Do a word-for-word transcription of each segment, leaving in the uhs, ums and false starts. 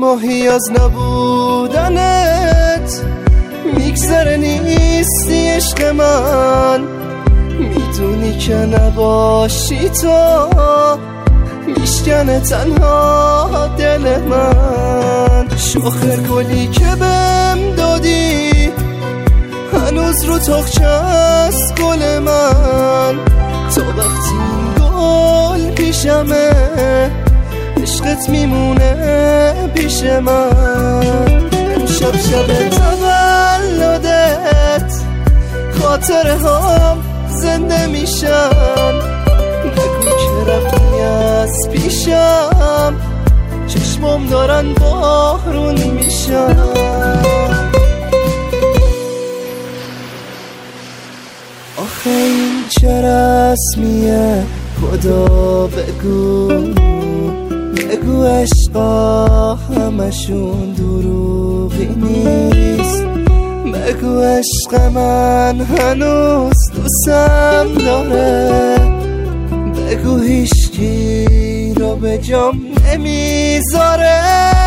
ماهی از نبودنت میگذره نیستی عشق من، میدونی که نباشی تو میشکنه تنها دل من. شاخه گلی که بهم دادی هنوز رو تاخچه است گل من، تا وقتی این گل پیشمه عشقت میمونه پیش من. امشب شب تولدت خاطره هم زنده میشن، نگو که رفتی از پیشم چشمم دارن بارون میشن. آخه این چه رسمیه خدا بگو، بگو عشقا همشون دروغی نیست، بگو عشق من هنوز دوستم داره، بگو هیچکی رو به جام نمیذاره.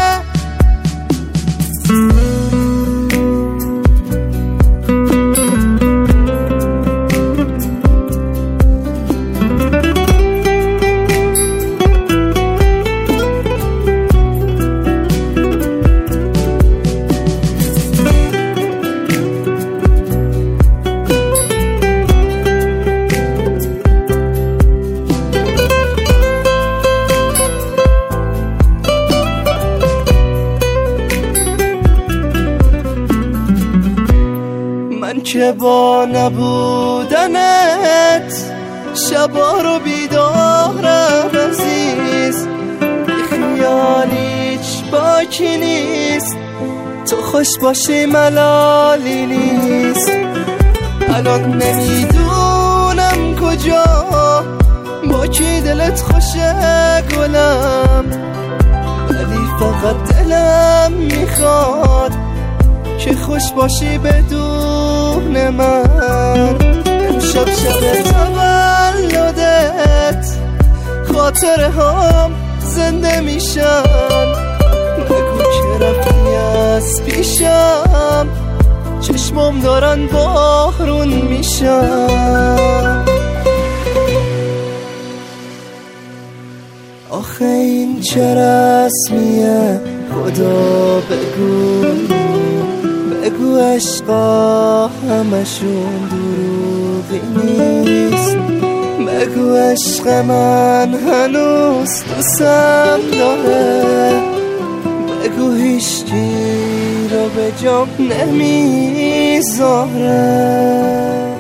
من که با نبودنت شبا رو بیدارم عزیز، بی خیال هیچ باکی نیست، تو خوش باشی ملالی نیست. الان نمیدونم کجا با کی دلت خوشه گلم، ولی فقط دلم میخواد که خوش باشی بدون من. امشب شب تولدت خاطره هم زنده میشن، نگو که رفتی از پیشم چشمم دارن بارون میشن. آخه این چه رسمیه خدا بگو، بگو عشقا همشون دروغی نیست، بگو عشق من هنوز دوستم داره، بگو هیچکی رو به جام نمیذاره.